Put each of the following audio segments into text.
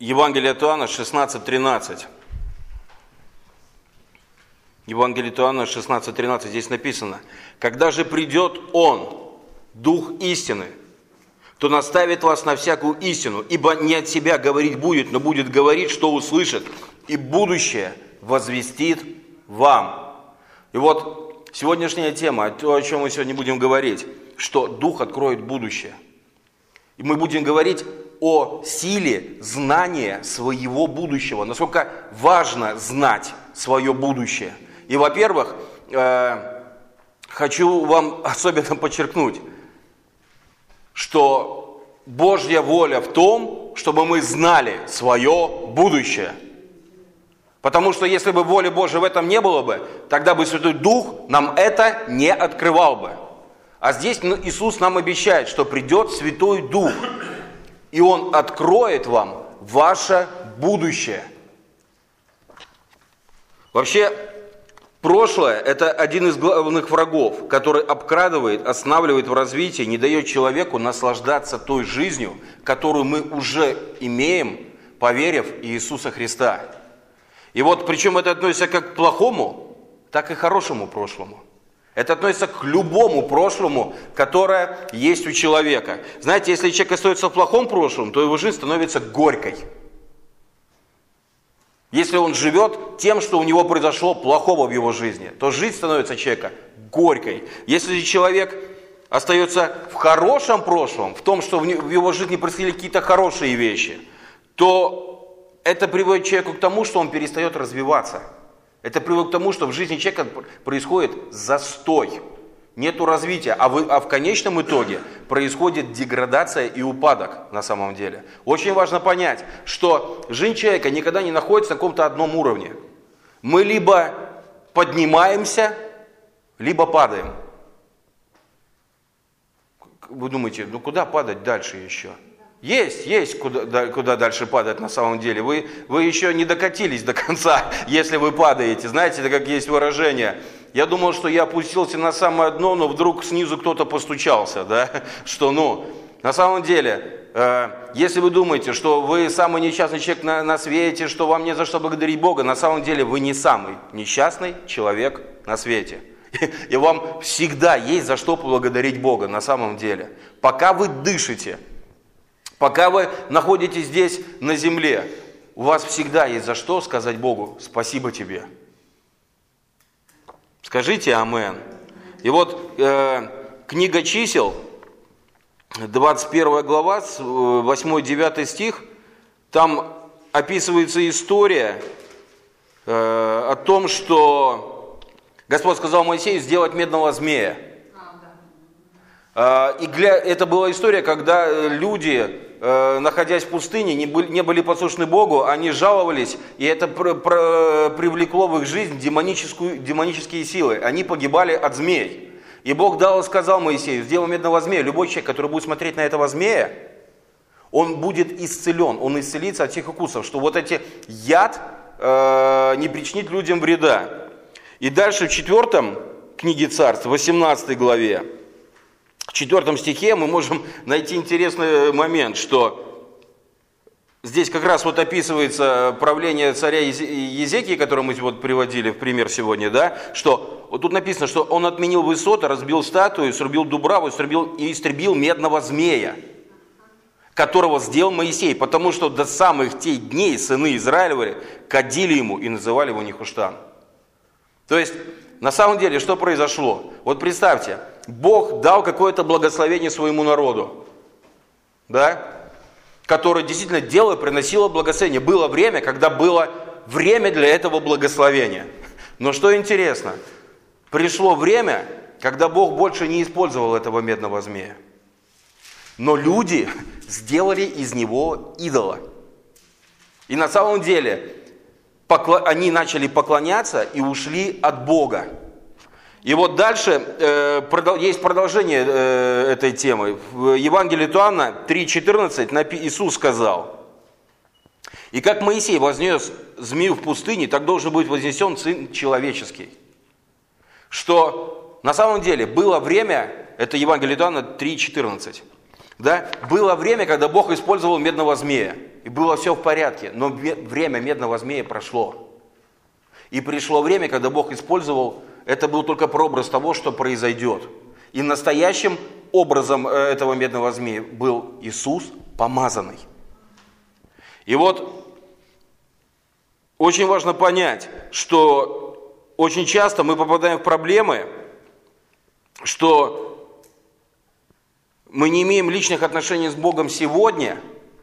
Евангелие от Иоанна 16:13. Евангелие от Иоанна 16:13, здесь написано: «Когда же придет Он, Дух истины, то наставит вас на всякую истину, ибо не от себя говорить будет, но будет говорить, что услышит, и будущее возвестит вам». И вот сегодняшняя тема, то, о чем мы сегодня будем говорить, что Дух откроет будущее. И мы будем говорить о силе знания своего будущего, насколько важно знать свое будущее. И, во-первых, хочу вам особенно подчеркнуть, что Божья воля в том, чтобы мы знали свое будущее. Потому что если бы воли Божьей в этом не было бы, тогда бы Святой Дух нам это не открывал бы. А здесь Иисус нам обещает, что придет Святой Дух, и Он откроет вам ваше будущее. Вообще, прошлое – это один из главных врагов, который обкрадывает, останавливает в развитии, не дает человеку наслаждаться той жизнью, которую мы уже имеем, поверив в Иисуса Христа. И вот причем это относится как к плохому, так и к хорошему прошлому. Это относится к любому прошлому, которое есть у человека. Знаете, если человек остается в плохом прошлом, то его жизнь становится горькой. Если он живет тем, что у него произошло плохого в его жизни, то жизнь становится человека горькой. Если человек остается в хорошем прошлом, в том, что в его жизни происходили какие-то хорошие вещи, то это приводит человека к тому, что он перестает развиваться. Это приводит к тому, что в жизни человека происходит застой, нету развития, а в конечном итоге происходит деградация и упадок на самом деле. Очень важно понять, что жизнь человека никогда не находится на каком-то одном уровне. Мы либо поднимаемся, либо падаем. Вы думаете, ну куда падать дальше еще? Есть куда дальше падать на самом деле. Вы еще не докатились до конца, если вы падаете. Знаете, это как есть выражение. Я думал, что я опустился на самое дно, но вдруг снизу кто-то постучался. Да? Что, на самом деле, если вы думаете, что вы самый несчастный человек на свете, что вам не за что благодарить Бога, на самом деле вы не самый несчастный человек на свете. И вам всегда есть за что поблагодарить Бога на самом деле. Пока вы дышите, пока вы находитесь здесь на земле, у вас всегда есть за что сказать Богу «Спасибо тебе». Скажите «Амен». И вот книга чисел, 21 глава, 8-9 стих, там описывается история о том, что Господь сказал Моисею сделать медного змея. И это была история, когда люди, находясь в пустыне, не были послушны Богу, они жаловались, и это привлекло в их жизнь демонические силы. Они погибали от змей. И Бог сказал Моисею: сделай медного змея. Любой человек, который будет смотреть на этого змея, он будет исцелен, он исцелится от всех укусов, что вот эти яд не причинит людям вреда. И дальше в 4 книге Царств, 18 главе, в 4 стихе мы можем найти интересный момент, что здесь как раз вот описывается правление царя Езекии, которое мы вот приводили в пример сегодня, да, что вот тут написано, что он отменил высоты, разбил статую, срубил дубраву и истребил медного змея, которого сделал Моисей, потому что до самых тех дней сыны Израилевы кадили ему и называли его Нехуштан. То есть, на самом деле, что произошло? Вот представьте, Бог дал какое-то благословение своему народу, да, которое действительно дело приносило благословение. Было время, когда было время для этого благословения. Но что интересно, пришло время, когда Бог больше не использовал этого медного змея. Но люди сделали из него идола. И на самом деле они начали поклоняться и ушли от Бога. И вот дальше есть продолжение этой темы. В Евангелии от Иоанна 3:14 Иисус сказал: «И как Моисей вознес змею в пустыне, так должен быть вознесен Сын Человеческий». Что на самом деле было время, это Евангелие от Иоанна 3:14, Да? Было время, когда Бог использовал медного змея, и было все в порядке, но время медного змея прошло. И пришло время, когда Бог использовал, это был только прообраз того, что произойдет. И настоящим образом этого медного змея был Иисус помазанный. И вот очень важно понять, что очень часто мы попадаем в проблемы, что мы не имеем личных отношений с Богом сегодня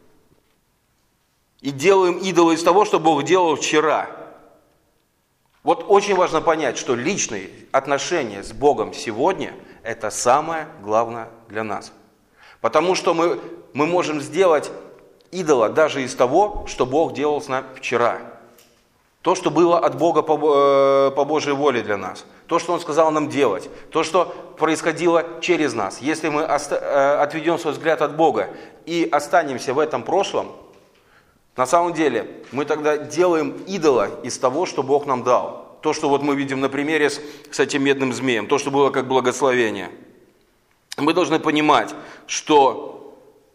и делаем идола из того, что Бог делал вчера. Вот очень важно понять, что личные отношения с Богом сегодня – это самое главное для нас. Потому что мы можем сделать идола даже из того, что Бог делал с нами вчера. То, что было от Бога по Божьей воле для нас. То, что Он сказал нам делать. То, что происходило через нас. Если мы отведем свой взгляд от Бога и останемся в этом прошлом, на самом деле мы тогда делаем идола из того, что Бог нам дал. То, что вот мы видим на примере с этим медным змеем. То, что было как благословение. Мы должны понимать, что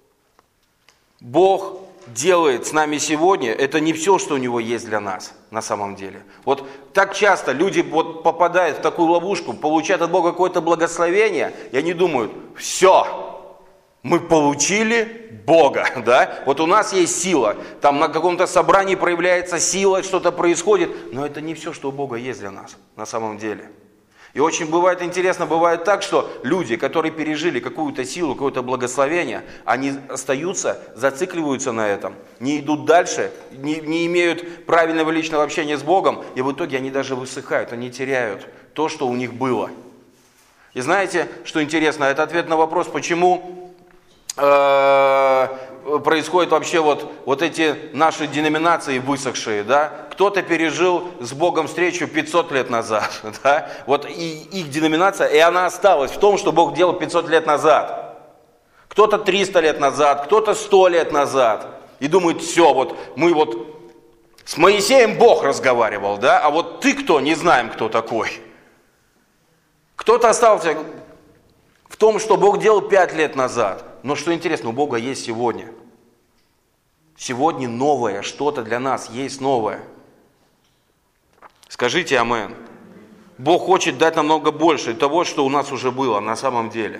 Бог делает с нами сегодня, это не все, что у Него есть для нас на самом деле. Вот так часто люди вот попадают в такую ловушку, получают от Бога какое-то благословение, и они думают, все, мы получили Бога, да? Вот у нас есть сила, там на каком-то собрании проявляется сила, что-то происходит, но это не все, что у Бога есть для нас на самом деле. И очень бывает интересно, бывает так, что люди, которые пережили какую-то силу, какое-то благословение, они остаются, зацикливаются на этом, не идут дальше, не имеют правильного личного общения с Богом, и в итоге они даже высыхают, они теряют то, что у них было. И знаете, что интересно, это ответ на вопрос, почему происходят вообще вот эти наши деноминации высохшие, да? Кто-то пережил с Богом встречу 500 лет назад, да? Вот и их деноминация, и она осталась в том, что Бог делал 500 лет назад. Кто-то 300 лет назад, кто-то 100 лет назад. И думает, все, вот мы вот с Моисеем Бог разговаривал, да? А вот ты кто? Не знаем, кто такой. Кто-то остался в том, что Бог делал 5 лет назад. Но что интересно, у Бога есть сегодня. Сегодня новое, что-то для нас есть новое. Скажите амен. Бог хочет дать намного больше того, что у нас уже было на самом деле.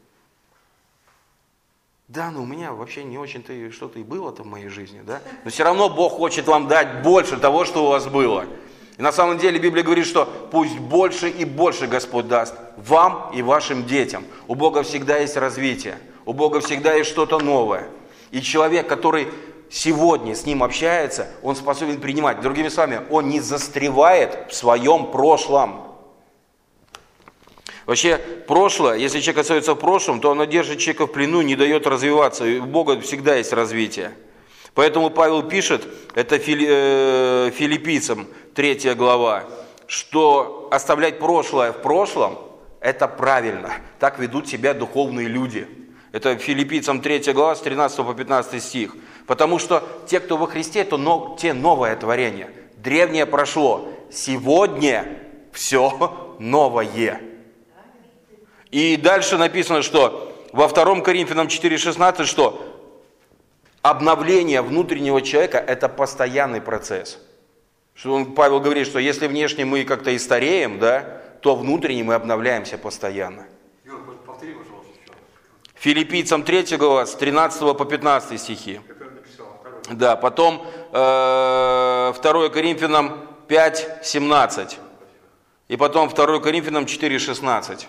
Да, но у меня вообще не очень-то что-то и было-то в моей жизни, да? Но все равно Бог хочет вам дать больше того, что у вас было. И на самом деле Библия говорит, что пусть больше и больше Господь даст вам и вашим детям. У Бога всегда есть развитие. У Бога всегда есть что-то новое. И человек, который сегодня с Ним общается, он способен принимать. Другими словами, он не застревает в своем прошлом. Вообще, прошлое, если человек остается в прошлом, то оно держит человека в плену, не дает развиваться. И у Бога всегда есть развитие. Поэтому Павел пишет, это Филиппийцам 3 глава, что оставлять прошлое в прошлом, это правильно. Так ведут себя духовные люди. Это Филиппийцам 3 глава, с 13 по 15 стих. Потому что те, кто во Христе, то те новое творение. Древнее прошло. Сегодня все новое. И дальше написано, что во 2 Коринфянам 4,16, что обновление внутреннего человека – это постоянный процесс. Что Павел говорит, что если внешне мы как-то и стареем, да, то внутренне мы обновляемся постоянно. Повтори, пожалуйста, еще. Филиппийцам 3 глава, с 13 по 15 стихи. Да, потом 2 Коринфянам 5:17. И потом 2 Коринфянам 4:16.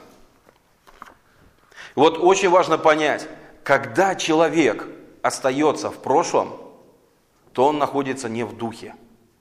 Вот очень важно понять, когда человек остается в прошлом, то он находится не в духе.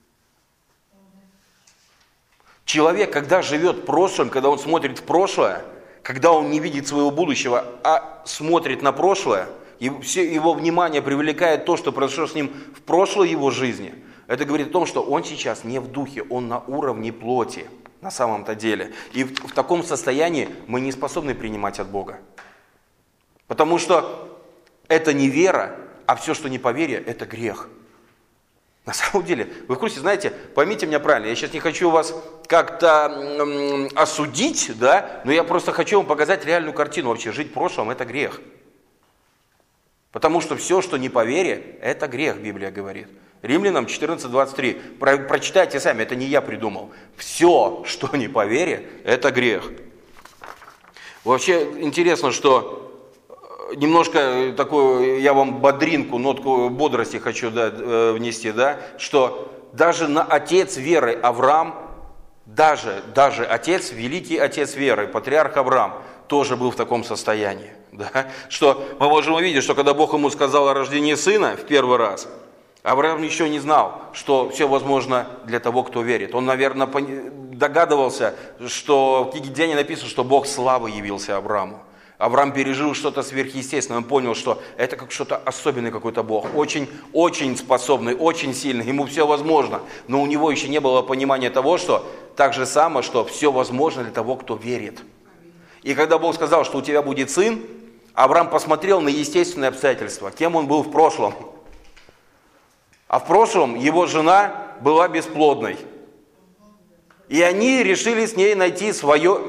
Человек, когда живет в прошлом, когда он смотрит в прошлое, когда он не видит своего будущего, а смотрит на прошлое, и все его внимание привлекает то, что произошло с ним в прошлой его жизни, это говорит о том, что он сейчас не в духе, он на уровне плоти, на самом-то деле. И в таком состоянии мы не способны принимать от Бога. Потому что это не вера, а все, что не по вере, это грех. На самом деле, вы в курсе, знаете, поймите меня правильно, я сейчас не хочу вас как-то осудить, да, но я просто хочу вам показать реальную картину. Вообще, жить в прошлом – это грех. Потому что все, что не по вере, это грех, Библия говорит. Римлянам 14:23. Прочитайте сами, это не я придумал. Все, что не по вере, это грех. Вообще интересно, что немножко такую, я вам бодринку, нотку бодрости хочу внести, что даже отец веры Авраам, даже отец, великий отец веры, патриарх Авраам, тоже был в таком состоянии. Да? Что мы можем увидеть, что когда Бог ему сказал о рождении сына в первый раз, Авраам еще не знал, что все возможно для того, кто верит. Он, наверное, догадывался, что в книге Деяний написано, что Бог славы явился Аврааму. Авраам пережил что-то сверхъестественное, он понял, что это как что-то особенный какой-то Бог, очень способный, очень сильный, ему все возможно. Но у него еще не было понимания того, что так же самое, что все возможно для того, кто верит. И когда Бог сказал, что у тебя будет сын, Авраам посмотрел на естественные обстоятельства, кем он был в прошлом. А в прошлом его жена была бесплодной. И они решили с ней найти свое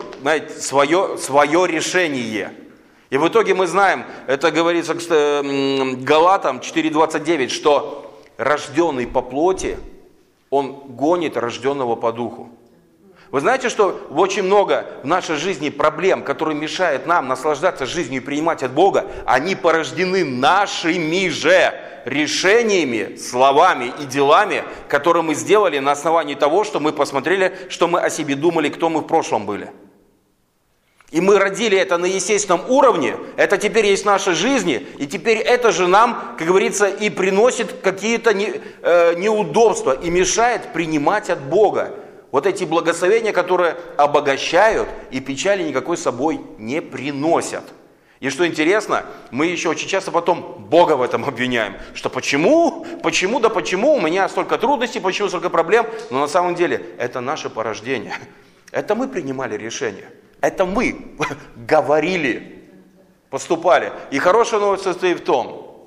решение. И в итоге мы знаем, это говорится Галатам 4:29, что рожденный по плоти, он гонит рожденного по духу. Вы знаете, что очень много в нашей жизни проблем, которые мешают нам наслаждаться жизнью и принимать от Бога, они порождены нашими же решениями, словами и делами, которые мы сделали на основании того, что мы посмотрели, что мы о себе думали, кто мы в прошлом были. И мы родили это на естественном уровне, это теперь есть в нашей жизни, и теперь это же нам, как говорится, и приносит какие-то неудобства, и мешает принимать от Бога вот эти благословения, которые обогащают и печали никакой с собой не приносят. И что интересно, мы еще очень часто потом Бога в этом обвиняем, что почему у меня столько трудностей, почему столько проблем, но на самом деле это наше порождение, это мы принимали решения. Это мы говорили, поступали. И хорошая новость состоит в том,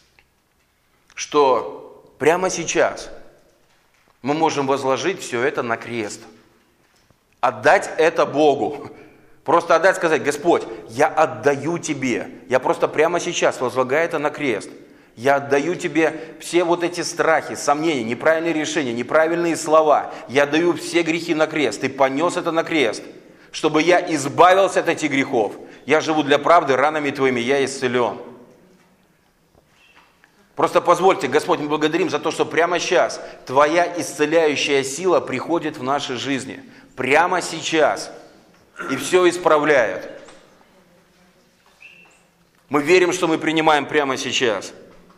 что прямо сейчас мы можем возложить все это на крест. Отдать это Богу. Просто отдать, сказать: Господь, я отдаю Тебе. Я просто прямо сейчас возлагаю это на крест. Я отдаю Тебе все вот эти страхи, сомнения, неправильные решения, неправильные слова. Я отдаю все грехи на крест. Ты понес это на крест, чтобы я избавился от этих грехов. Я живу для правды, ранами Твоими я исцелен. Просто позвольте, Господь, мы благодарим за то, что прямо сейчас Твоя исцеляющая сила приходит в нашей жизни. Прямо сейчас. И все исправляет. Мы верим, что мы принимаем прямо сейчас.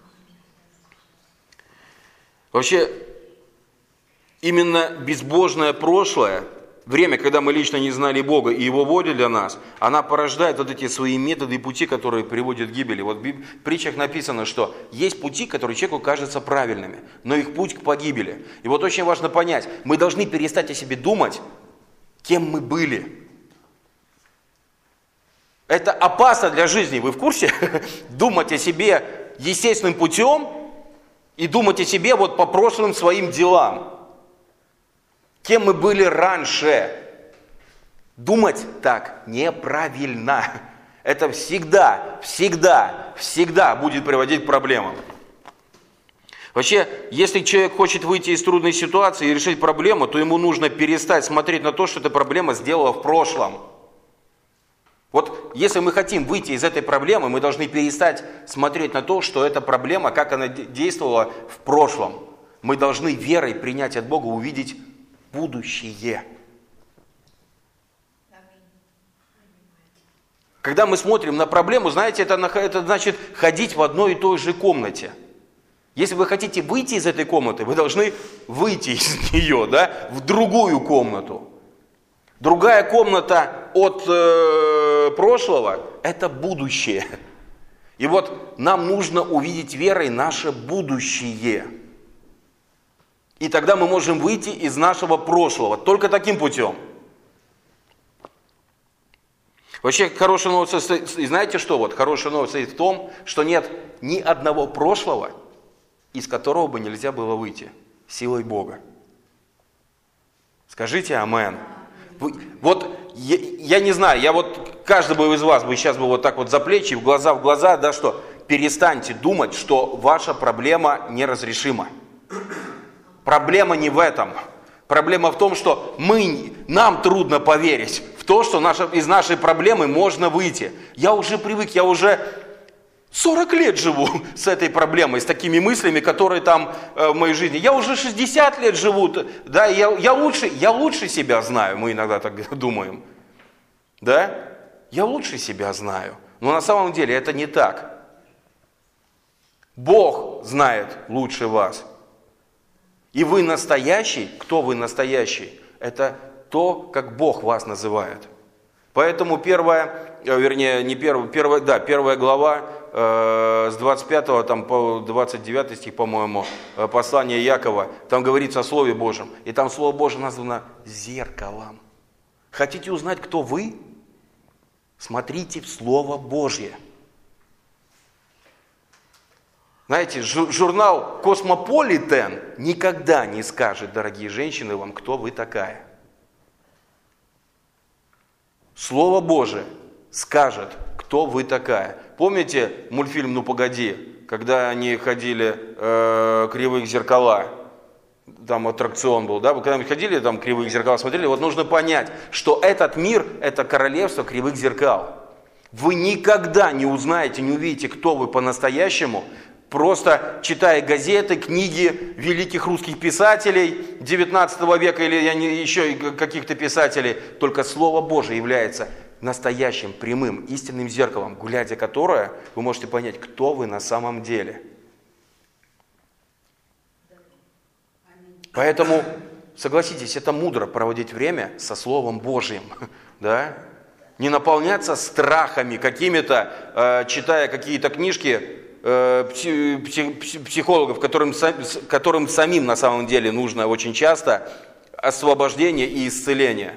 Вообще, именно безбожное прошлое, время, когда мы лично не знали Бога и Его воли для нас, она порождает вот эти свои методы и пути, которые приводят к гибели. Вот в притчах написано, что есть пути, которые человеку кажутся правильными, но их путь к погибели. И вот очень важно понять, мы должны перестать о себе думать, кем мы были. Это опасно для жизни, вы в курсе? Думать о себе естественным путем и думать о себе вот по прошлым своим делам. Кем мы были раньше. Думать так неправильно. Это всегда будет приводить к проблемам. Вообще, если человек хочет выйти из трудной ситуации и решить проблему, то ему нужно перестать смотреть на то, что эта проблема сделала в прошлом. Вот если мы хотим выйти из этой проблемы, мы должны перестать смотреть на то, что эта проблема, как она действовала в прошлом. Мы должны верой принять от Бога, увидеть будущее. Когда мы смотрим на проблему, знаете, это значит ходить в одной и той же комнате. Если вы хотите выйти из этой комнаты, вы должны выйти из нее, в другую комнату. Другая комната от прошлого – это будущее. И вот нам нужно увидеть верой наше будущее. И тогда мы можем выйти из нашего прошлого. Только таким путем. Вообще, хорошая новость состоит, и знаете что? Вот хорошая новость состоит в том, что нет ни одного прошлого, из которого бы нельзя было выйти силой Бога. Скажите амен. Вот я не знаю, каждый бы из вас бы сейчас бы вот так вот за плечи, в глаза, что перестаньте думать, что ваша проблема неразрешима. Проблема не в этом. Проблема в том, что нам трудно поверить в то, что из нашей проблемы можно выйти. Я уже привык, я уже 40 лет живу с этой проблемой, с такими мыслями, которые там в моей жизни. Я уже 60 лет живу, да, я лучше себя знаю, мы иногда так думаем. Да? Я лучше себя знаю. Но на самом деле это не так. Бог знает лучше вас. И вы настоящий. Кто вы настоящий? Это то, как Бог вас называет. Поэтому первая глава с 25 там, по 29 стих, по-моему, послание Якова, там говорится о Слове Божьем. И там Слово Божье названо зеркалом. Хотите узнать, кто вы? Смотрите в Слово Божье. Знаете, журнал «Космополитен» никогда не скажет, дорогие женщины, вам, кто вы такая. Слово Божие скажет, кто вы такая. Помните мультфильм «Ну погоди», когда они ходили кривых зеркала? Там аттракцион был, да? Вы когда ходили, там кривых зеркал смотрели, вот нужно понять, что этот мир – это королевство кривых зеркал. Вы никогда не узнаете, не увидите, кто вы по-настоящему, просто читая газеты, книги великих русских писателей 19 века или еще каких-то писателей. Только Слово Божие является настоящим, прямым, истинным зеркалом, глядя которое, вы можете понять, кто вы на самом деле. Поэтому, согласитесь, это мудро проводить время со Словом Божьим, да? Не наполняться страхами какими-то, читая какие-то книжки психологов, которым самим на самом деле нужно очень часто освобождение и исцеление.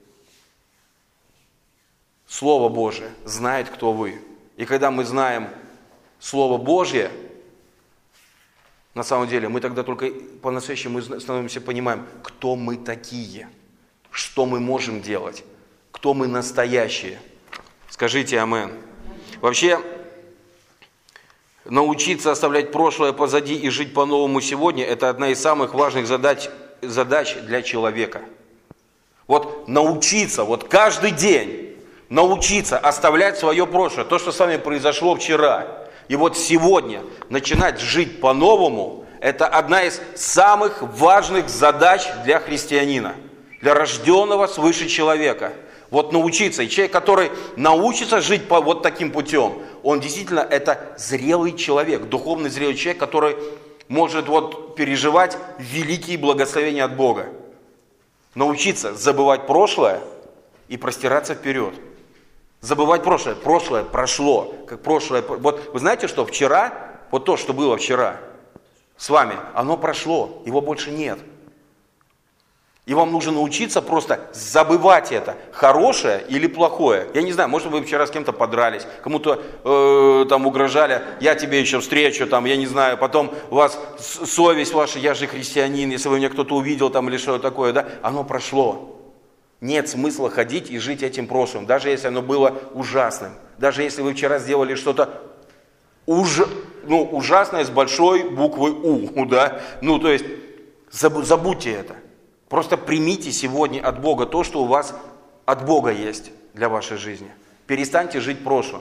Слово Божие знает, кто вы. И когда мы знаем Слово Божье, на самом деле, мы тогда только по-настоящему становимся понимаем, кто мы такие, что мы можем делать, кто мы настоящие. Скажите амин. Вообще, научиться оставлять прошлое позади и жить по-новому сегодня – это одна из самых важных задач для человека. Вот научиться, вот каждый день научиться оставлять свое прошлое, то, что с вами произошло вчера. И вот сегодня начинать жить по-новому – это одна из самых важных задач для христианина, для рожденного свыше человека. Вот научиться. И человек, который научится жить вот таким путем, он действительно это зрелый человек, духовный зрелый человек, который может вот переживать великие благословения от Бога. Научиться забывать прошлое и простираться вперед. Забывать прошлое. Прошлое прошло. Как прошлое. Вот вы знаете, что вчера, вот то, что было вчера с вами, оно прошло, его больше нет. И вам нужно научиться просто забывать это, хорошее или плохое. Я не знаю, может вы вчера с кем-то подрались, кому-то там угрожали, я тебе еще встречу, там, я не знаю, потом у вас совесть ваша, я же христианин, если вы меня кто-то увидел там или что-то такое, да, оно прошло. Нет смысла ходить и жить этим прошлым, даже если оно было ужасным. Даже если вы вчера сделали что-то ужасное с большой буквы У, да? Ну, то есть, забудьте это. Просто примите сегодня от Бога то, что у вас от Бога есть для вашей жизни. Перестаньте жить прошлым.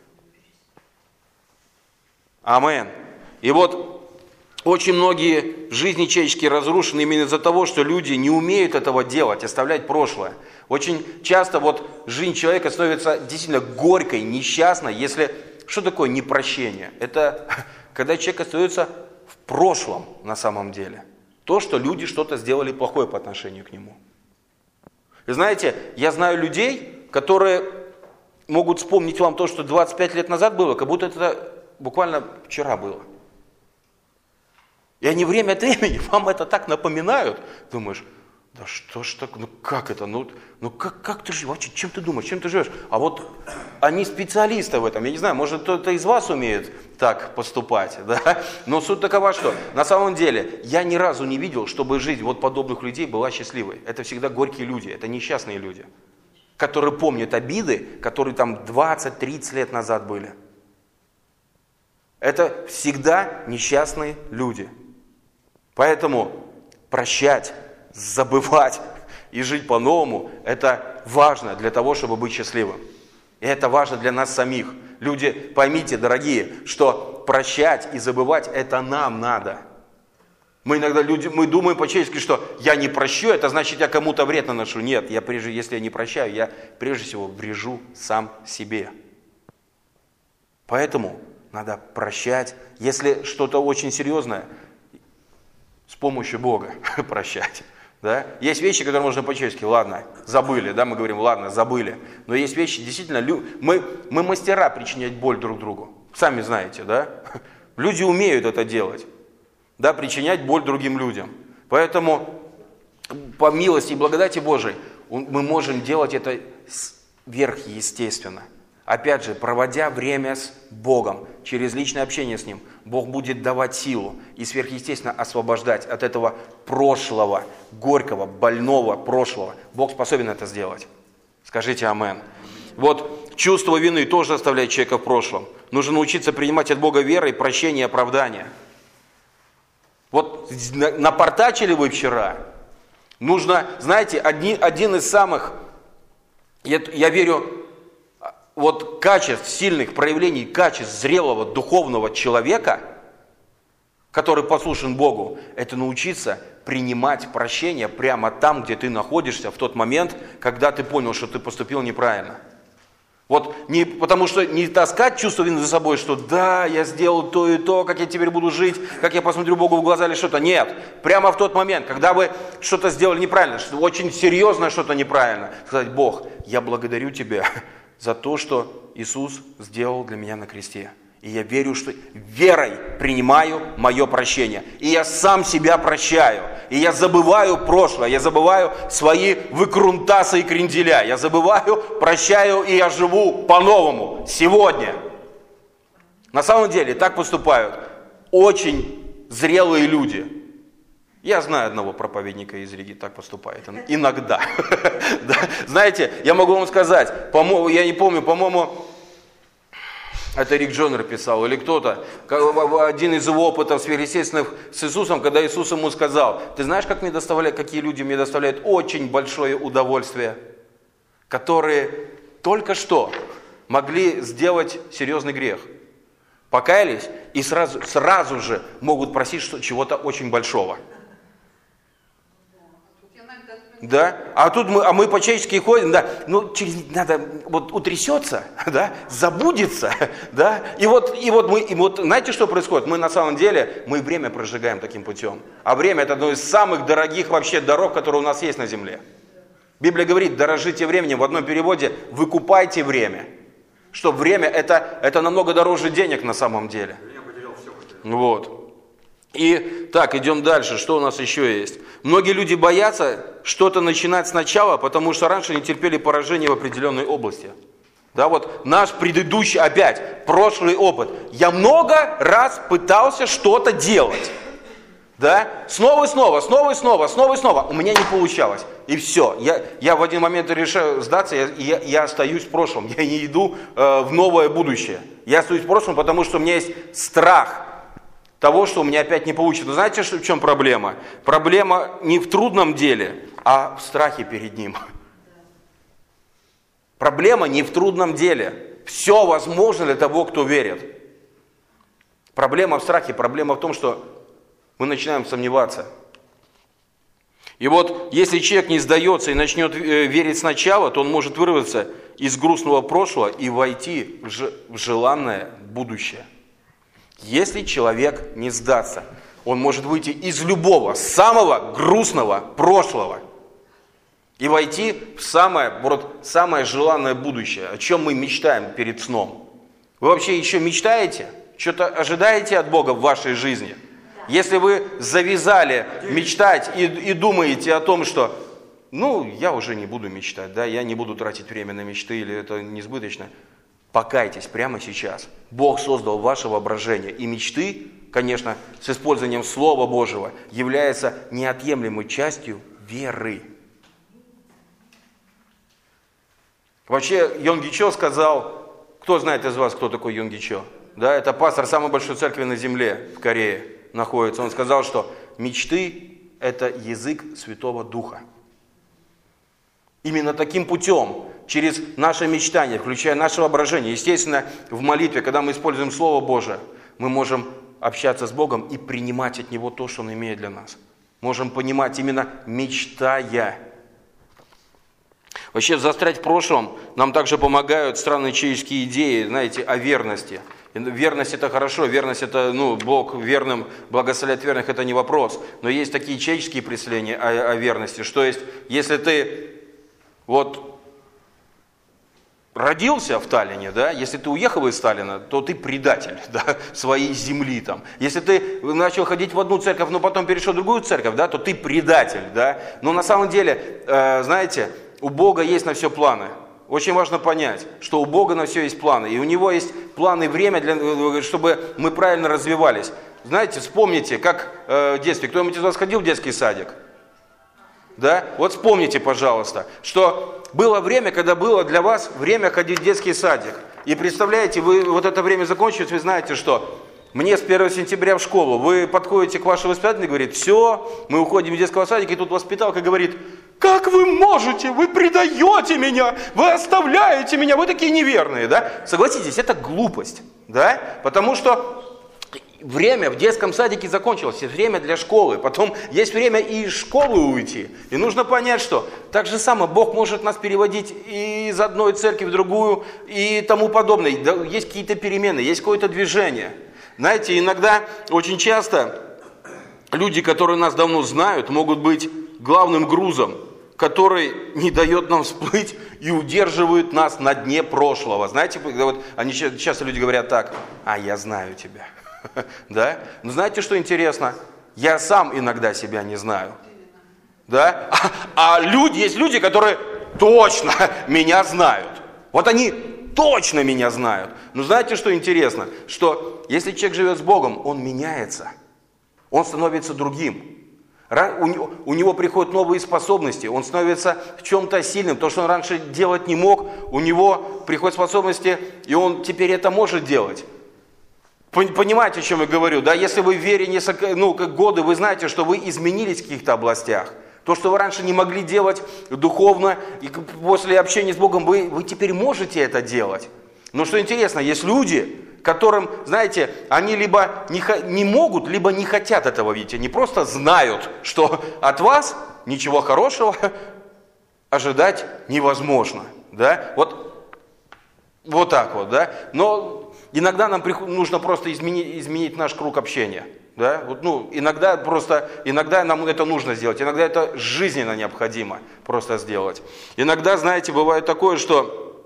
Амин. И вот очень многие жизни человеческие разрушены именно из-за того, что люди не умеют этого делать, оставлять прошлое. Очень часто вот жизнь человека становится действительно горькой, несчастной, если... Что такое непрощение? Это когда человек остается в прошлом на самом деле. То, что люди что-то сделали плохое по отношению к нему. И знаете, я знаю людей, которые могут вспомнить вам то, что 25 лет назад было, как будто это буквально вчера было. И они время от времени вам это так напоминают. Думаешь, да что ж так, ну как это, как ты живешь, вообще, чем ты думаешь, чем ты живешь? А вот они специалисты в этом, я не знаю, может кто-то из вас умеет так поступать, да? Но суть такова, что на самом деле я ни разу не видел, чтобы жизнь вот подобных людей была счастливой. Это всегда горькие люди, это несчастные люди, которые помнят обиды, которые там 20-30 лет назад были. Это всегда несчастные люди. Поэтому прощать, забывать и жить по-новому – это важно для того, чтобы быть счастливым. И это важно для нас самих. Люди, поймите, дорогие, что прощать и забывать – это нам надо. Мы иногда мы думаем по-человечески, что я не прощу, это значит, я кому-то вред наношу. Нет, если я не прощаю, я прежде всего врежу сам себе. Поэтому надо прощать. Если что-то очень серьезное, с помощью Бога прощать. Да? Есть вещи, которые можно по-человечески, ладно, забыли, да, мы говорим, ладно, забыли. Но есть вещи, действительно, мы мастера причинять боль друг другу. Сами знаете, да? Люди умеют это делать. Да, причинять боль другим людям. Поэтому по милости и благодати Божией мы можем делать это сверхъестественно. Опять же, проводя время с Богом, через личное общение с Ним, Бог будет давать силу и сверхъестественно освобождать от этого прошлого, горького, больного прошлого. Бог способен это сделать. Скажите амин. Вот чувство вины тоже оставляет человека в прошлом. Нужно научиться принимать от Бога верой, прощение и оправдание. Вот напортачили вы вчера. Нужно, знаете, один из самых, я верю, вот качеств, сильных проявлений качеств зрелого духовного человека, который послушен Богу, это научиться принимать прощение прямо там, где ты находишься, в тот момент, когда ты понял, что ты поступил неправильно. Вот потому что не таскать чувство вины за собой, что да, я сделал то и то, как я теперь буду жить, как я посмотрю Богу в глаза или что-то. Нет, прямо в тот момент, когда вы что-то сделали неправильно, что очень серьезно что-то неправильно, сказать: Бог, я благодарю Тебя за то, что Иисус сделал для меня на кресте. И я верю, что верой принимаю мое прощение. И я сам себя прощаю. И я забываю прошлое, я забываю свои выкрунтасы и кренделя. Я забываю, прощаю, и я живу по-новому сегодня. На самом деле так поступают очень зрелые люди. Я знаю одного проповедника из Риги, так поступает. Иногда. Знаете, я могу вам сказать, я не помню, по-моему, это Рик Джонер писал, или кто-то, один из его опытов сверхъестественных с Иисусом, когда Иисус ему сказал: ты знаешь, какие люди мне доставляют очень большое удовольствие, которые только что могли сделать серьезный грех, покаялись и сразу же могут просить чего-то очень большого. Да? А тут мы по-человечески ходим, да, надо утрясется, да, забудется, да, и вот знаете, что происходит? Мы на самом деле, время прожигаем таким путем, а время — это одно из самых дорогих вообще дорог, которые у нас есть на земле. Библия говорит: дорожите временем, в одном переводе: выкупайте время, что время это намного дороже денег на самом деле. Вот. И так, идем дальше. Что у нас еще есть? Многие люди боятся что-то начинать сначала, потому что раньше не терпели поражения в определенной области. Да, вот наш предыдущий, опять, прошлый опыт. Я много раз пытался что-то делать. Да? Снова и снова. У меня не получалось. И все. Я в один момент решаю сдаться, я остаюсь в прошлом. Я не иду в новое будущее. Я остаюсь в прошлом, потому что у меня есть страх того, что у меня опять не получится. Знаете, в чем проблема? Проблема не в трудном деле, а в страхе перед ним. Проблема не в трудном деле. Все возможно для того, кто верит. Проблема в страхе, проблема в том, что мы начинаем сомневаться. И вот если человек не сдается и начнет верить сначала, то он может вырваться из грустного прошлого и войти в желанное будущее. Если человек не сдастся, он может выйти из любого, самого грустного прошлого и войти в самое желанное будущее, о чем мы мечтаем перед сном. Вы вообще еще мечтаете? Что-то ожидаете от Бога в вашей жизни? Если вы завязали мечтать и думаете о том, что я уже не буду мечтать, да, я не буду тратить время на мечты, или это несбыточно, покайтесь прямо сейчас. Бог создал ваше воображение. И мечты, конечно, с использованием Слова Божьего, являются неотъемлемой частью веры. Вообще, Йонгги Чо сказал, кто знает из вас, кто такой Йонгги Чо? да, это пастор самой большой церкви на земле в Корее находится. Он сказал, что мечты – это язык Святого Духа. Именно таким путем, через наше мечтание, включая наше воображение, естественно, в молитве, когда мы используем Слово Божие, мы можем общаться с Богом и принимать от Него то, что Он имеет для нас. Можем понимать именно мечтая. Вообще, застрять в прошлом нам также помогают странные человеческие идеи, знаете, о верности. Верность – это хорошо, верность – это, Бог верным, благословляет верных – это не вопрос. Но есть такие человеческие представления о верности, что есть, если ты родился в Таллине, да, если ты уехал из Таллина, то ты предатель, да, своей земли там. Если ты начал ходить в одну церковь, но потом перешел в другую церковь, да, то ты предатель, да. Но на самом деле, знаете, у Бога есть на все планы. Очень важно понять, что у Бога на все есть планы. И у Него есть планы и время, чтобы мы правильно развивались. Знаете, вспомните, как в детстве, кто-нибудь из вас ходил в детский садик? Да? Вот вспомните, пожалуйста, что было время, когда было для вас время ходить в детский садик. И представляете, вы вот это время закончилось, вы знаете, что мне с 1 сентября в школу, вы подходите к вашей воспитательнице и говорит, все, мы уходим из детского садика, и тут воспиталка говорит, как вы можете, вы предаете меня, вы оставляете меня, вы такие неверные, да? Согласитесь, это глупость, да? Потому что время в детском садике закончилось, есть время для школы, потом есть время и из школы уйти. И нужно понять, что так же самое Бог может нас переводить из одной церкви в другую и тому подобное. Есть какие-то перемены, есть какое-то движение. Знаете, иногда, очень часто люди, которые нас давно знают, могут быть главным грузом, который не дает нам всплыть и удерживает нас на дне прошлого. Знаете, вот часто люди говорят так, я знаю тебя. Да? Но знаете, что интересно? Я сам иногда себя не знаю. Да? Есть люди, которые точно меня знают. Вот они точно меня знают. Но знаете, что интересно? Что если человек живет с Богом, он меняется. Он становится другим. У него приходят новые способности, он становится в чем-то сильным. То, что он раньше делать не мог, у него приходят способности, и он теперь это может делать. Понимаете, о чем я говорю? Да? Если вы в вере годы, вы знаете, что вы изменились в каких-то областях. То, что вы раньше не могли делать духовно, и после общения с Богом вы теперь можете это делать. Но что интересно, есть люди, которым, знаете, они либо не могут, либо не хотят этого видеть. Они просто знают, что от вас ничего хорошего ожидать невозможно. Да? Вот так вот. Да? Но иногда нам нужно просто изменить наш круг общения. Да? Иногда нам это нужно сделать, иногда это жизненно необходимо просто сделать. Иногда, знаете, бывает такое, что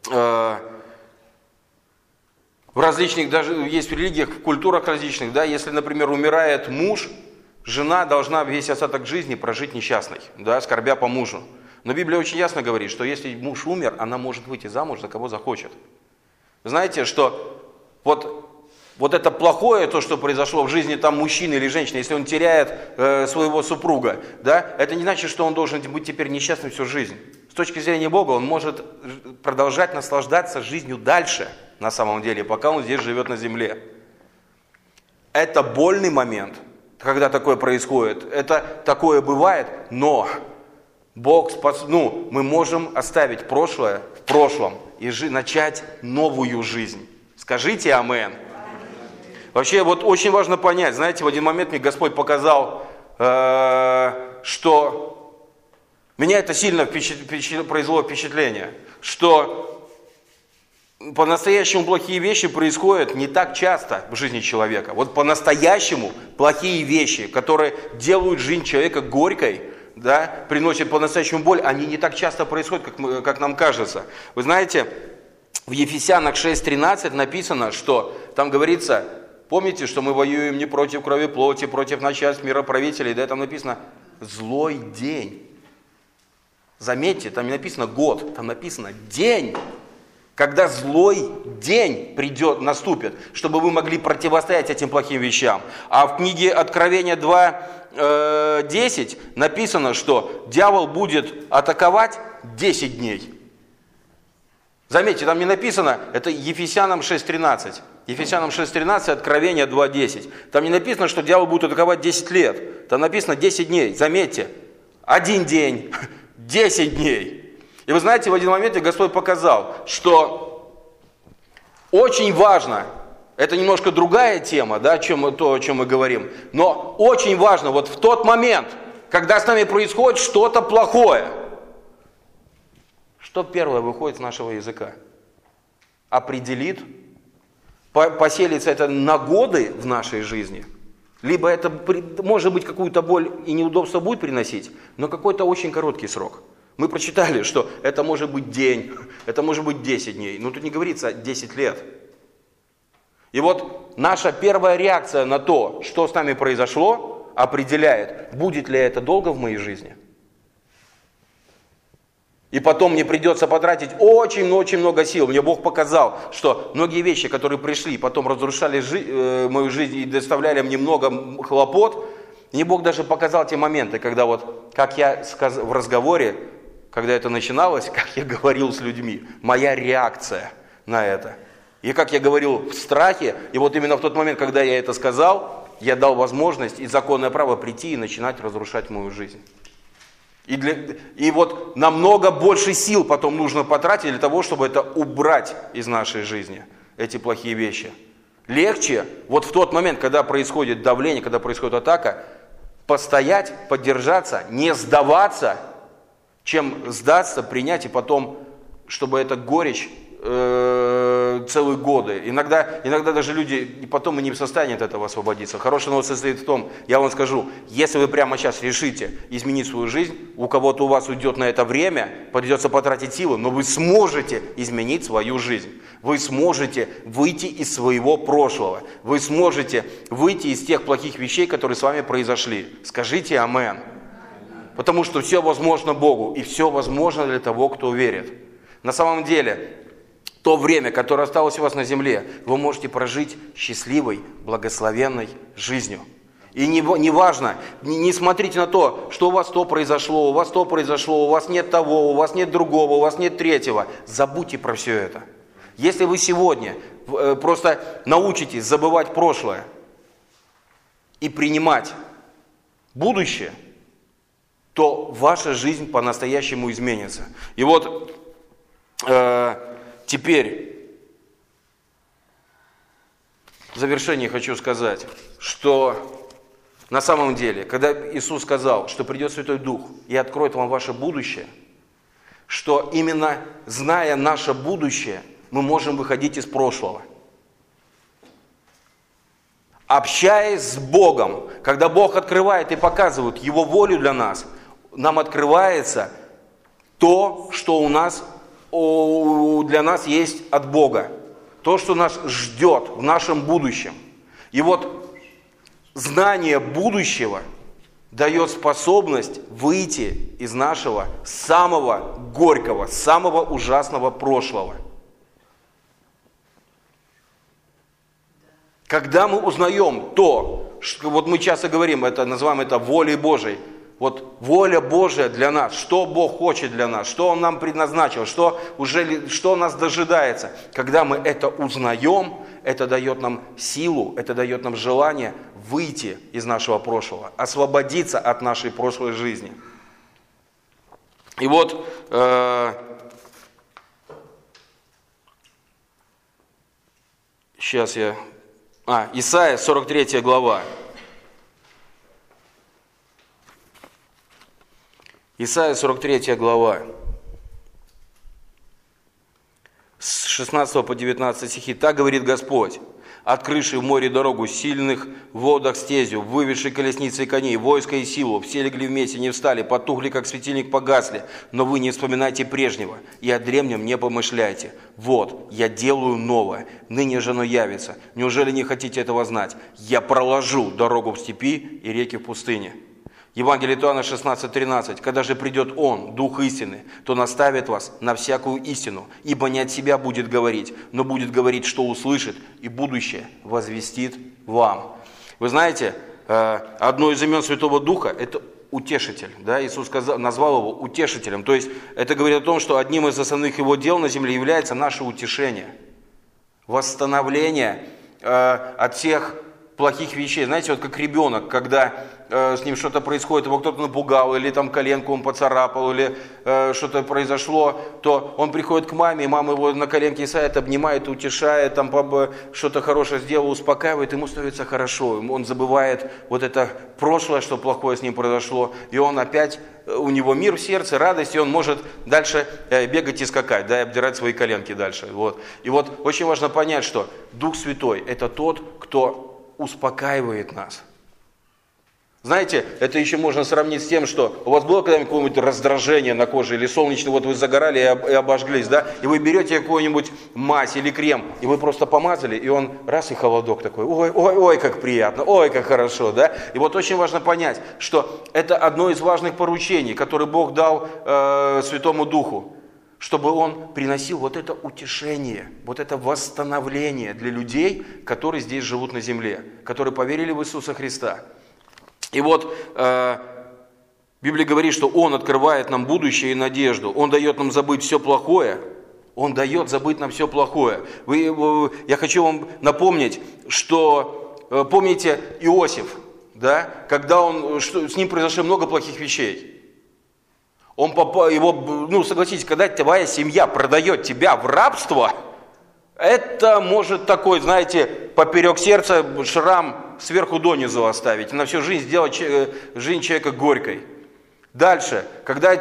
в различных, даже есть в религиях, в культурах различных, да, если, например, умирает муж, жена должна весь остаток жизни прожить несчастной, да, скорбя по мужу. Но Библия очень ясно говорит, что если муж умер, она может выйти замуж за кого захочет. Знаете, что вот это плохое, то, что произошло в жизни там мужчины или женщины, если он теряет своего супруга, да, это не значит, что он должен быть теперь несчастным всю жизнь. С точки зрения Бога он может продолжать наслаждаться жизнью дальше, на самом деле, пока он здесь живет на земле. Это больный момент, когда такое происходит, это такое бывает, но мы можем оставить прошлое в прошлом и начать новую жизнь. Скажите амин. Вообще, очень важно понять, знаете, в один момент мне Господь показал, что меня это сильно произвело впечатление, что по-настоящему плохие вещи происходят не так часто в жизни человека. Вот по-настоящему плохие вещи, которые делают жизнь человека горькой, да, приносят по-настоящему боль, они не так часто происходят, как нам кажется. Вы знаете, в Ефесянах 6:13 написано, что там говорится, помните, что мы воюем не против крови плоти, против начальств мироправителей, да, там написано «злой день». Заметьте, там не написано «год», там написано «день». Когда злой день наступит, чтобы вы могли противостоять этим плохим вещам. А в книге Откровения 2:10 написано, что дьявол будет атаковать 10 дней. Заметьте, там не написано, это Ефесянам 6:13. Ефесянам 6:13, Откровение 2:10. Там не написано, что дьявол будет атаковать 10 лет. Там написано 10 дней. Заметьте, 1 день, 10 дней. И вы знаете, в один момент Господь показал, что очень важно, это немножко другая тема, да, то, о чем мы говорим, но очень важно вот в тот момент, когда с нами происходит что-то плохое, что первое выходит с нашего языка? Определит, поселится это на годы в нашей жизни, либо это, может быть, какую-то боль и неудобство будет приносить, но какой-то очень короткий срок. Мы прочитали, что это может быть день, это может быть 10 дней, но тут не говорится 10 лет. И вот наша первая реакция на то, что с нами произошло, определяет, будет ли это долго в моей жизни. И потом мне придется потратить очень-очень много сил. Мне Бог показал, что многие вещи, которые пришли, потом разрушали мою жизнь и доставляли мне много хлопот. Мне Бог даже показал те моменты, когда вот, как я в разговоре, когда это начиналось, как я говорил с людьми, моя реакция на это. И как я говорил в страхе, и вот именно в тот момент, когда я это сказал, я дал возможность и законное право прийти и начинать разрушать мою жизнь. И вот намного больше сил потом нужно потратить для того, чтобы это убрать из нашей жизни, эти плохие вещи. Легче вот в тот момент, когда происходит давление, когда происходит атака, постоять, поддержаться, не сдаваться, чем сдаться, принять и потом, чтобы эта горечь целые годы. Иногда даже люди потом и не в состоянии от этого освободиться. Хорошая новость состоит в том, я вам скажу, если вы прямо сейчас решите изменить свою жизнь, у кого-то у вас уйдет на это время, придется потратить силы, но вы сможете изменить свою жизнь. Вы сможете выйти из своего прошлого. Вы сможете выйти из тех плохих вещей, которые с вами произошли. Скажите «Амен». Потому что все возможно Богу, и все возможно для того, кто верит. На самом деле, то время, которое осталось у вас на земле, вы можете прожить счастливой, благословенной жизнью. И не важно, не смотрите на то, что у вас то произошло, у вас то произошло, у вас нет того, у вас нет другого, у вас нет третьего. Забудьте про все это. Если вы сегодня просто научитесь забывать прошлое и принимать будущее, то ваша жизнь по-настоящему изменится. И вот теперь в завершении хочу сказать, что на самом деле, когда Иисус сказал, что придет Святой Дух и откроет вам ваше будущее, что именно зная наше будущее, мы можем выходить из прошлого. Общаясь с Богом, когда Бог открывает и показывает Его волю для нас, нам открывается то, что для нас есть от Бога. То, что нас ждет в нашем будущем. И вот знание будущего дает способность выйти из нашего самого горького, самого ужасного прошлого. Когда мы узнаем то, что вот мы часто говорим, называем это волей Божией, вот воля Божия для нас, что Бог хочет для нас, что Он нам предназначил, что нас дожидается. Когда мы это узнаем, это дает нам силу, это дает нам желание выйти из нашего прошлого, освободиться от нашей прошлой жизни. И вот Исайя 43 глава. Исайя 43 глава, с 16 по 19 стихи. «Так говорит Господь, открывший в море дорогу, сильных водах стезю, выведший колесницы и коней, войско и силу, все легли вместе, не встали, потухли, как светильник, погасли, но вы не вспоминайте прежнего, и о древнем не помышляйте. Вот, я делаю новое, ныне же оно явится. Неужели не хотите этого знать? Я проложу дорогу в степи и реки в пустыне». Евангелие от Иоанна 16:13. «Когда же придет Он, Дух истины, то наставит вас на всякую истину, ибо не от себя будет говорить, но будет говорить, что услышит, и будущее возвестит вам». Вы знаете, одно из имен Святого Духа – это утешитель. Да? Иисус назвал его утешителем. То есть это говорит о том, что одним из основных его дел на земле является наше утешение, восстановление от всех плохих вещей. Знаете, вот как ребенок, когда с ним что-то происходит, его кто-то напугал, или там коленку он поцарапал, или что-то произошло, то он приходит к маме, и мама его на коленке садит, обнимает, утешает, там что-то хорошее сделал, успокаивает, ему становится хорошо, он забывает вот это прошлое, что плохое с ним произошло, и он опять, у него мир в сердце, радость, и он может дальше бегать и скакать, да, и обдирать свои коленки дальше. Вот. И вот очень важно понять, что Дух Святой – это тот, кто успокаивает нас. Знаете, это еще можно сравнить с тем, что у вас было когда-нибудь какое-нибудь раздражение на коже, или солнечное, вот вы загорали и обожглись, да, и вы берете какую-нибудь мазь или крем, и вы просто помазали, и он раз и холодок такой, ой, как приятно, ой, как хорошо, да. И вот очень важно понять, что это одно из важных поручений, которое Бог дал Святому Духу, чтобы Он приносил вот это утешение, вот это восстановление для людей, которые здесь живут на земле, которые поверили в Иисуса Христа. И вот Библия говорит, что Он открывает нам будущее и надежду. Он дает нам забыть все плохое. Он дает забыть нам все плохое. Я хочу вам напомнить, что помните Иосиф, да, когда с ним произошло много плохих вещей. Согласитесь, когда твоя семья продает тебя в рабство, это может такой, знаете, поперек сердца шрам сверху донизу оставить, на всю жизнь сделать жизнь человека горькой. Дальше, когда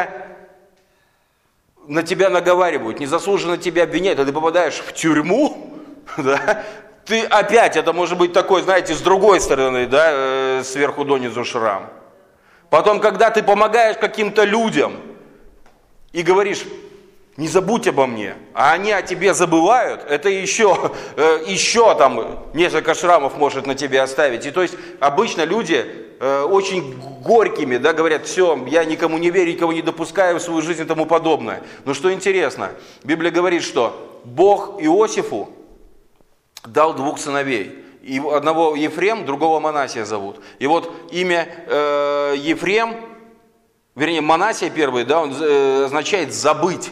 на тебя наговаривают, незаслуженно тебя обвиняют, а ты попадаешь в тюрьму, да, ты опять, это может быть такой, знаете, с другой стороны, да, сверху донизу шрам. Потом, когда ты помогаешь каким-то людям и говоришь, не забудь обо мне, а они о тебе забывают, это еще там несколько шрамов может на тебе оставить. И то есть обычно люди очень горькими, да, говорят, все, я никому не верю, никого не допускаю в свою жизнь и тому подобное. Но что интересно, Библия говорит, что Бог Иосифу дал 2 сыновей. И одного Ефрем, другого Манасия зовут. И вот имя Ефрем, вернее Манасия первый, да, он означает забыть.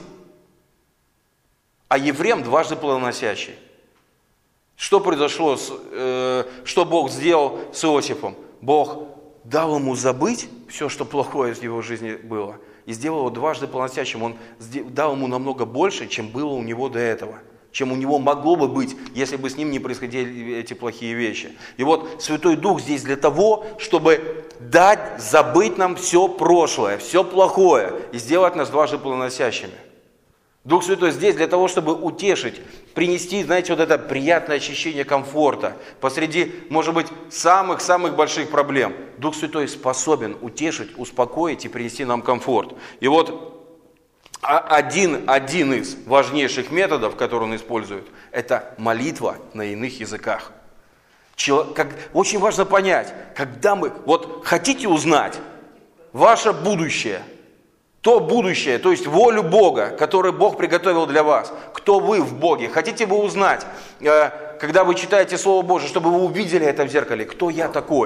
А Ефрем дважды плодоносящий. Что произошло, что Бог сделал с Иосифом? Бог дал ему забыть все, что плохое в его жизни было, и сделал его дважды плодоносящим. Он дал ему намного больше, чем было у него до этого, чем у него могло бы быть, если бы с ним не происходили эти плохие вещи. И вот Святой Дух здесь для того, чтобы дать забыть нам все прошлое, все плохое, и сделать нас дважды плодоносящими. Дух Святой здесь для того, чтобы утешить, принести, знаете, вот это приятное ощущение комфорта посреди, может быть, самых-самых больших проблем. Дух Святой способен утешить, успокоить и принести нам комфорт. И вот один из важнейших методов, который он использует, это молитва на иных языках. Очень важно понять, когда хотите узнать ваше будущее, то будущее, то есть волю Бога, которую Бог приготовил для вас. Кто вы в Боге? Хотите вы узнать, когда вы читаете Слово Божие, чтобы вы увидели это в зеркале, кто я такой?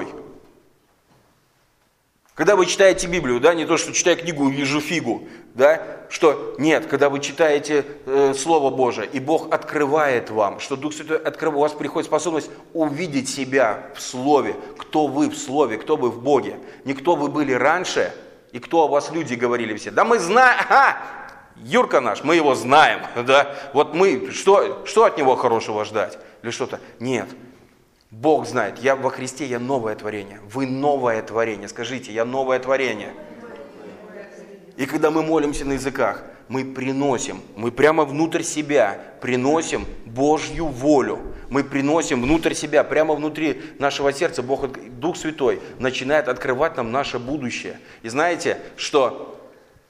Когда вы читаете Библию, да, не то, что читаю книгу и вижу фигу, да, что нет, когда вы читаете Слово Божие, и Бог открывает вам, что Дух Святой открывает, у вас приходит способность увидеть себя в Слове, кто вы в Слове, кто вы в Боге, не кто вы были раньше, и кто о вас люди говорили все. Да мы знаем, Юрка наш, мы его знаем, да, вот мы, что от него хорошего ждать? Или что-то? Нет, Бог знает, я во Христе, я новое творение, вы новое творение, скажите, я новое творение. И когда мы молимся на языках, мы прямо внутрь себя приносим Божью волю. Мы приносим внутрь себя, прямо внутри нашего сердца, Дух Святой начинает открывать нам наше будущее. И знаете, что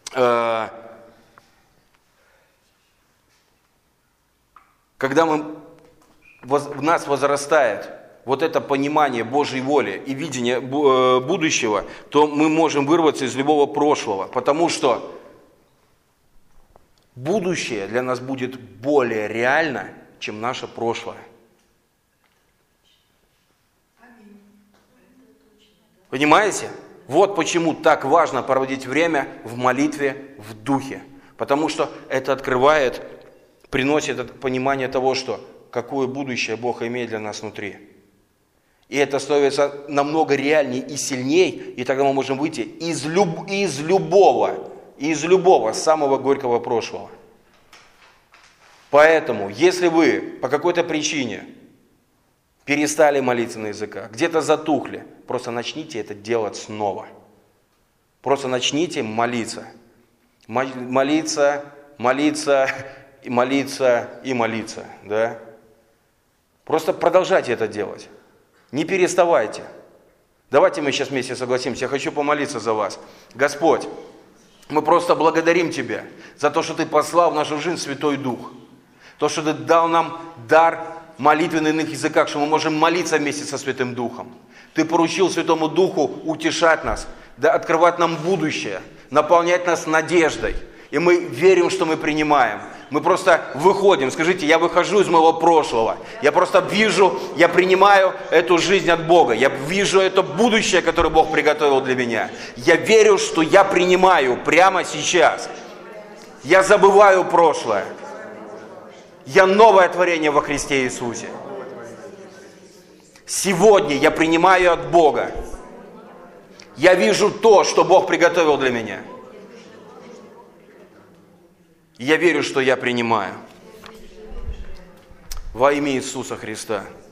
когда в нас возрастает вот это понимание Божьей воли и видение будущего, то мы можем вырваться из любого прошлого, потому что будущее для нас будет более реально, чем наше прошлое. Понимаете? Вот почему так важно проводить время в молитве в Духе. Потому что это открывает, приносит это понимание того, что какое будущее Бог имеет для нас внутри. И это становится намного реальнее и сильнее, и тогда мы можем выйти из любого самого горького прошлого. Поэтому, если вы по какой-то причине перестали молиться на языках, где-то затухли, просто начните это делать снова. Просто начните молиться. Молиться, молиться, и молиться, и молиться. Да? Просто продолжайте это делать. Не переставайте. Давайте мы сейчас вместе согласимся. Я хочу помолиться за вас. Господь, мы просто благодарим Тебя за то, что Ты послал в нашу жизнь Святой Дух. То, что Ты дал нам дар молитвы на иных языках, что мы можем молиться вместе со Святым Духом. Ты поручил Святому Духу утешать нас, да, открывать нам будущее, наполнять нас надеждой. И мы верим, что мы принимаем. Мы просто выходим. Скажите, я выхожу из моего прошлого. Я просто вижу, я принимаю эту жизнь от Бога. Я вижу это будущее, которое Бог приготовил для меня. Я верю, что я принимаю прямо сейчас. Я забываю прошлое. Я новое творение во Христе Иисусе. Сегодня я принимаю от Бога. Я вижу то, что Бог приготовил для меня. Я верю, что я принимаю. Во имя Иисуса Христа.